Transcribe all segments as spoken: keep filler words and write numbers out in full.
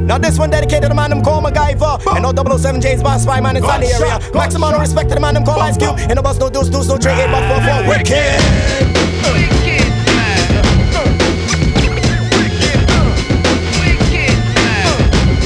Now this one dedicated to the man them call MacGyver. And no double oh seven J's boss spy man inside the area. Maximum no respect to the man them call Ice Cube. And no bus no deuce deuce no three eight but four four. Wicked. Wicked man. Wicked man.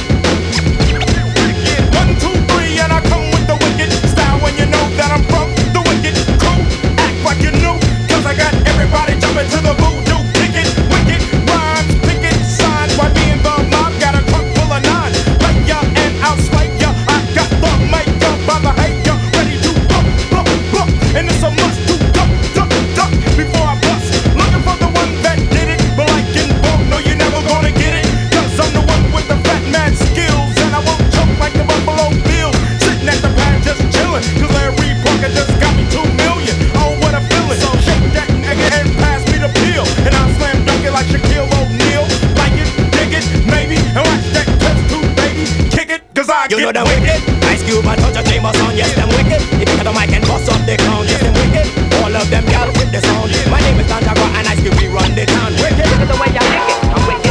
One, two, three, and I come with the wicked style when you know that I'm from the wicked crew. Act like you knew, cause I got everybody jumping to the voodoo. Kick it, wicked, rhymes, pick it, signs. Why me and the mob got a trunk full of nines. Play ya and I'll slay ya. I got the makeup by the hater, ready to bump, bump, bump. And it's a must to duck, duck, duck before I bust. Looking for the one that did it, but like in bulk, no, you're never gonna get it. Cause I'm the one with the fat mad skills, and I won't choke like the Buffalo Bills. Sitting at the pad just chillin', cause Larry Parker just got me two million. Oh, what a feeling. So shake that nigga and pass me the pill, and I'll slam dunk it like Shaquille O'Neal. Like it, dig it, maybe, and watch that test tube, baby. Kick it, cause I You get know them wicked. Ice Cube and Touch a Famous on. Yes, them wicked. If you got the mic and bust up the crown. Yes, them wicked. All of them y'all with the sound. My name is Santago and Ice Cube, we run the town. Wicked. Look at the way y'all lick it, I'm wicked.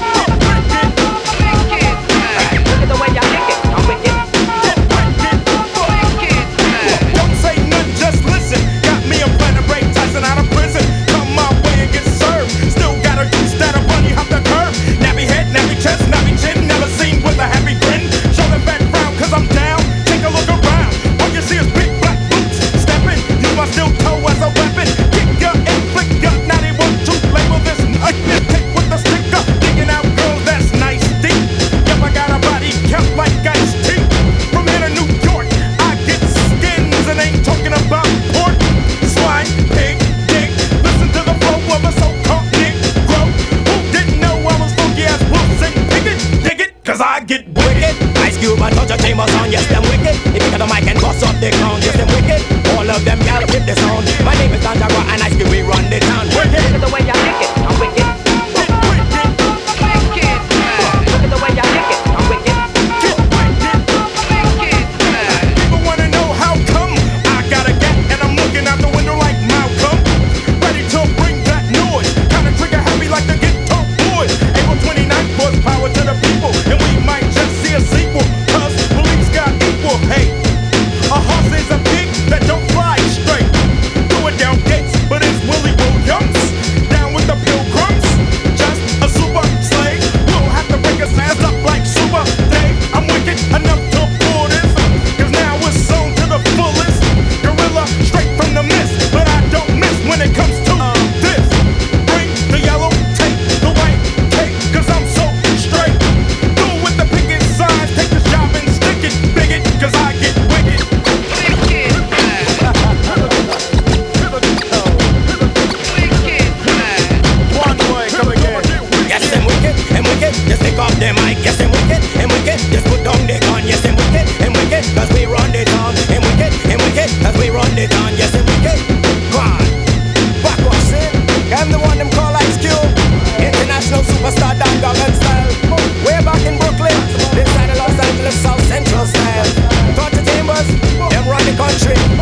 Wicked man. Look at the way y'all lick it, I'm wicked. Wicked man. Don't say nothing, just listen. Got me a plan to break Tyson out of prison. Come my way and get served. Still got a goose that'll bunny hop the curb. Nappy head, nappy chest, nappy chin. Never seen with a happy grin. Show the back frown, cause I'm down. Take a look around. All you see is big black boots. Steppin', use my steel toe as a weapon. Kick ya and flick ya. Now they want to label this nightmare. Take with the sticker. Digging out girls, that's nice deep. Yep, I got a body count like ice tea. From here to New York, I get skins and ain't talking about pork. Swine, pig, dick. Listen to the flow of a so-called Negro who didn't know I was funky as wolves and pick it, dig it, cause I get Wicked. Ice Cube and Touch a Famous on. Yes, them wicked. If you got the mic and bust up the crown. Yes, them wicked. All of them y'all with the sound. My name is Santago and Ice Cube, we run the town. Wicked. Look at the way y'all lick it, I'm wicked. get wicked, Wicked man. Look at the way y'all lick it, I'm wicked. get wicked. Wicked man. People wanna know how come I got a gat and I'm looking out the window like Malcolm. Ready to bring that noise. Kinda trigger happy like the Ghetto Boys. April twenty-ninth was power to the people, and we might just see a sequel. Cause police got equal hate. A horse is a pig that don't fly straight. Do it down gates, but it's Willie Williams. Down with the pilgrims. Just a super slave. We'll have to break his ass up like Super Dave. I'm wicked enough to pull this. Cause now it's sewn to the fullest. Gorilla straight from the mist. But I don't miss when it comes to this. Bring the yellow tape, the white cake. Cause I'm so straight. Do it with the picket signs. Take this job and stick it. Bigot, cause I get wicked. Wicked man. Wicked man. One boy, come again. Yes, them wicked, and wicked, just take off them mic. Yes, them wicked, and wicked, just put down the gun. Yes, them wicked, and wicked, cause we run the town. And wicked, and wicked, cause we run the town. Yes, them wicked, go on. Back up, sin. I'm the one them call Ice Cube. International superstar, Dan Gogan style. Way back in Brooklyn, this side of Los Angeles, South Central style. Touch the Chambers, them run the country.